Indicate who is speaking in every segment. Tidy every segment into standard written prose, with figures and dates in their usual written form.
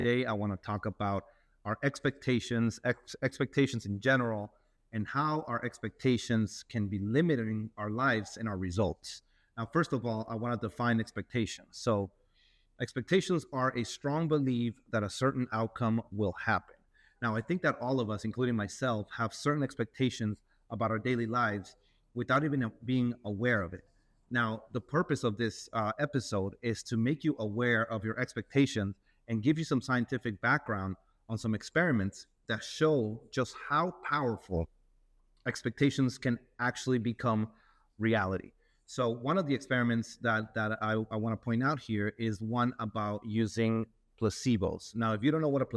Speaker 1: Today, I want to talk about our expectations, expectations in general, and how our expectations can be limiting our lives and our results. Now, first of all, I want to define expectations. So, expectations are a strong belief that a certain outcome will happen. Now, I think that all of us, including myself, have certain expectations about our daily lives without even being aware of it. Now, the purpose of this episode is to make you aware of your expectations and give you some scientific background on some experiments that show just how powerful expectations can actually become reality. So one of the experiments that I want to point out here is one about using placebos. Now, if you don't know what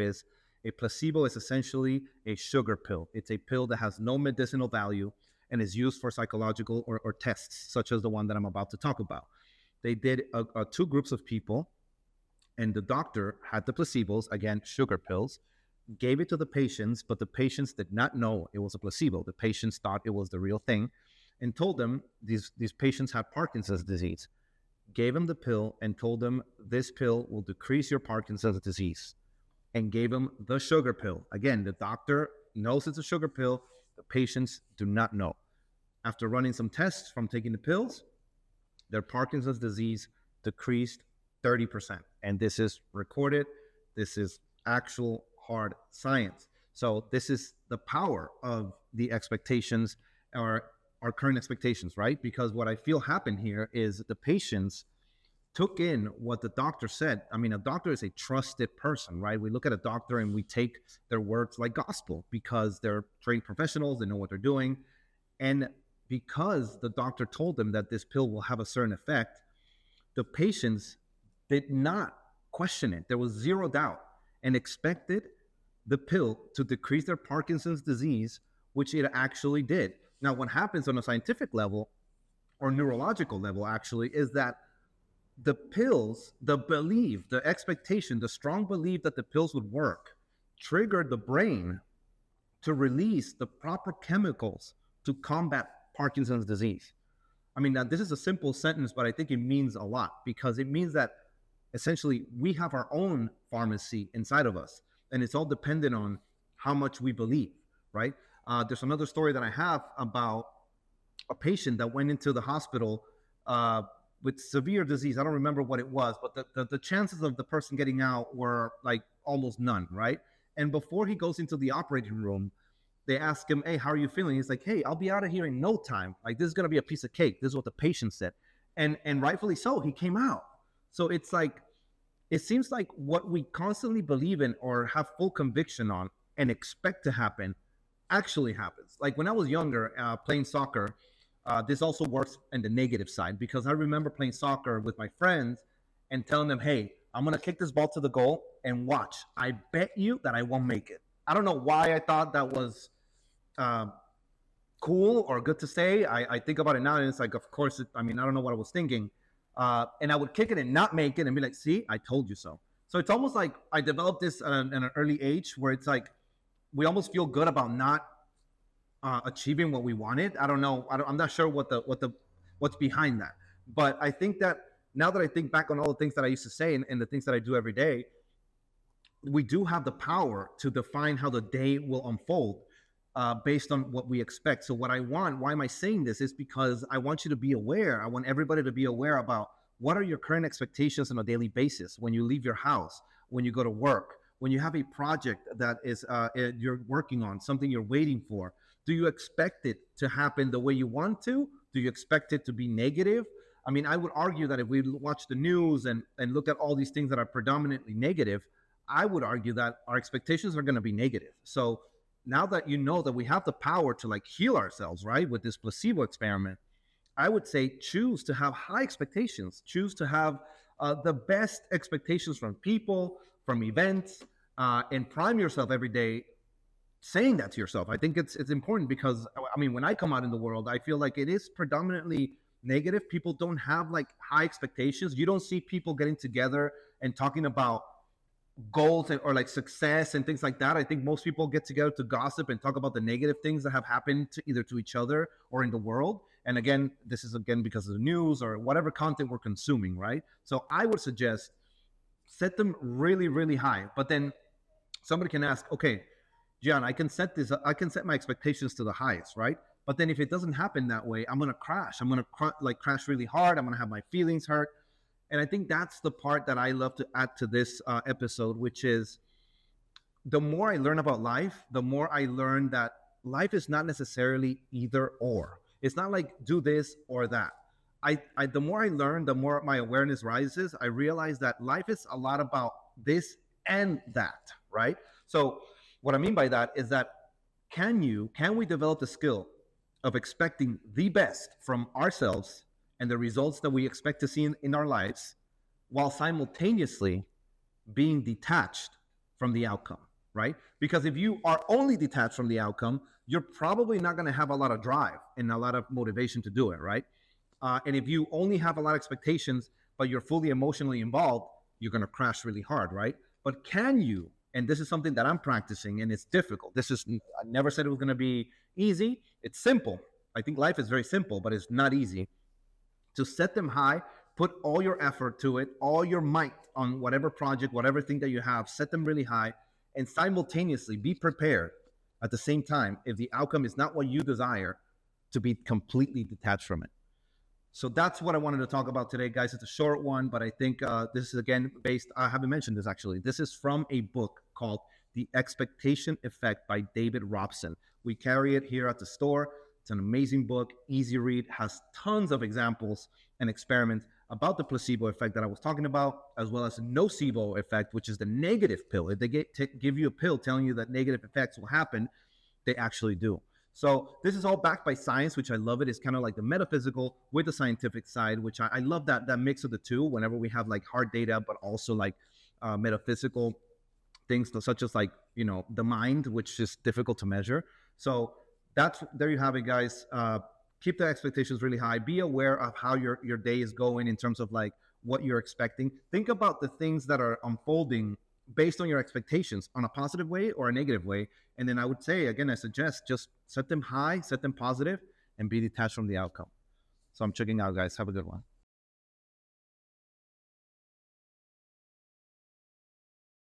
Speaker 1: a placebo is essentially a sugar pill. It's a pill that has no medicinal value and is used for psychological or tests, such as the one that I'm about to talk about. They did two groups of people, and the doctor had the placebos, again, sugar pills, gave it to the patients, but the patients did not know it was a placebo. The patients thought it was the real thing and told them these patients had Parkinson's disease, gave them the pill and told them this pill will decrease your Parkinson's disease, and gave them the sugar pill. Again, the doctor knows it's a sugar pill. The patients do not know. After running some tests from taking the pills, their Parkinson's disease decreased 30%. And this is recorded. This is actual hard science. So this is the power of the expectations, or our current expectations, right? Because what I feel happened here is the patients took in what the doctor said. I mean, a doctor is a trusted person, right? We look at a doctor and we take their words like gospel because they're trained professionals, they know what they're doing. And because the doctor told them that this pill will have a certain effect, the patients did not question it. There was zero doubt and expected the pill to decrease their Parkinson's disease, which it actually did. Now, what happens on a scientific level or neurological level actually is that the pills, the belief, the expectation, the strong belief that the pills would work triggered the brain to release the proper chemicals to combat Parkinson's disease. I mean, now this is a simple sentence, but I think it means a lot because it means that essentially we have our own pharmacy inside of us, and it's all dependent on how much we believe, right? There's another story that I have about a patient that went into the hospital with severe disease. I don't remember what it was, but the chances of the person getting out were like almost none, right? And before he goes into the operating room, they ask him, hey, how are you feeling? He's like, hey, I'll be out of here in no time. Like, this is going to be a piece of cake. This is what the patient said. And rightfully so, he came out. So it's like, it seems like what we constantly believe in or have full conviction on and expect to happen actually happens. Like when I was younger, playing soccer, this also works in the negative side because I remember playing soccer with my friends and telling them, hey, I'm going to kick this ball to the goal and watch. I bet you that I won't make it. I don't know why I thought that was cool or good to say. I think about it now and it's like, of course, I don't know what I was thinking. And I would kick it and not make it and be like, see, I told you so. So it's almost like I developed this at an early age where it's like, we almost feel good about not achieving what we wanted. I don't know. I'm not sure what's behind that. But I think that now that I think back on all the things that I used to say and the things that I do every day, we do have the power to define how the day will unfold based on what we expect. So what I want, why am I saying this, is because I want you to be aware. I want everybody to be aware about what are your current expectations on a daily basis when you leave your house, when you go to work, when you have a project that is you're working on, something you're waiting for. Do you expect it to happen the way you want to? Do you expect it to be negative? I mean, I would argue that if we watch the news and look at all these things that are predominantly negative, I would argue that our expectations are going to be negative. So now that you know that we have the power to like heal ourselves, right, with this placebo experiment, I would say choose to have high expectations, choose to have the best expectations from people, from events, and prime yourself every day saying that to yourself. I think it's important because, I mean, when I come out in the world, I feel like it is predominantly negative. People don't have like high expectations. You don't see people getting together and talking about goals or like success and things like that. I think most people get together to gossip and talk about the negative things that have happened to either to each other or in the world. And again, this is again because of the news or whatever content we're consuming, right? So I would suggest set them really, really high. But then somebody can ask, okay, Gian, I can set my expectations to the highest, right? But then if it doesn't happen that way, I'm gonna crash. I'm gonna crash really hard. I'm gonna have my feelings hurt. And I think that's the part that I love to add to this episode, which is the more I learn about life, the more I learn that life is not necessarily either or. It's not like do this or that. The more I learn, the more my awareness rises. I realize that life is a lot about this and that, right? So what I mean by that is that can we develop the skill of expecting the best from ourselves and the results that we expect to see in our lives, while simultaneously being detached from the outcome, right? Because if you are only detached from the outcome, you're probably not going to have a lot of drive and a lot of motivation to do it, right? And if you only have a lot of expectations, but you're fully emotionally involved, you're going to crash really hard, right? But can you, and this is something that I'm practicing, and it's difficult. I never said it was going to be easy. It's simple. I think life is very simple, but it's not easy. To set them high, put all your effort to it, all your might on whatever project, whatever thing that you have, set them really high, and simultaneously be prepared at the same time, if the outcome is not what you desire, to be completely detached from it. So that's what I wanted to talk about today, guys. It's a short one, but I think this is, again, I haven't mentioned this actually. This is from a book called The Expectation Effect by David Robson. We carry it here at the store. It's an amazing book, easy read, has tons of examples and experiments about the placebo effect that I was talking about, as well as the nocebo effect, which is the negative pill. If they give you a pill telling you that negative effects will happen, they actually do. So this is all backed by science, which I love it. It's kind of like the metaphysical with the scientific side, which I love that mix of the two whenever we have like hard data, but also like metaphysical things such as like, the mind, which is difficult to measure. So there you have it, guys. Keep the expectations really high. Be aware of how your day is going in terms of like what you're expecting. Think about the things that are unfolding based on your expectations on a positive way or a negative way. And then I would say, again, I suggest just set them high, set them positive, and be detached from the outcome. So I'm checking out, guys. Have a good one.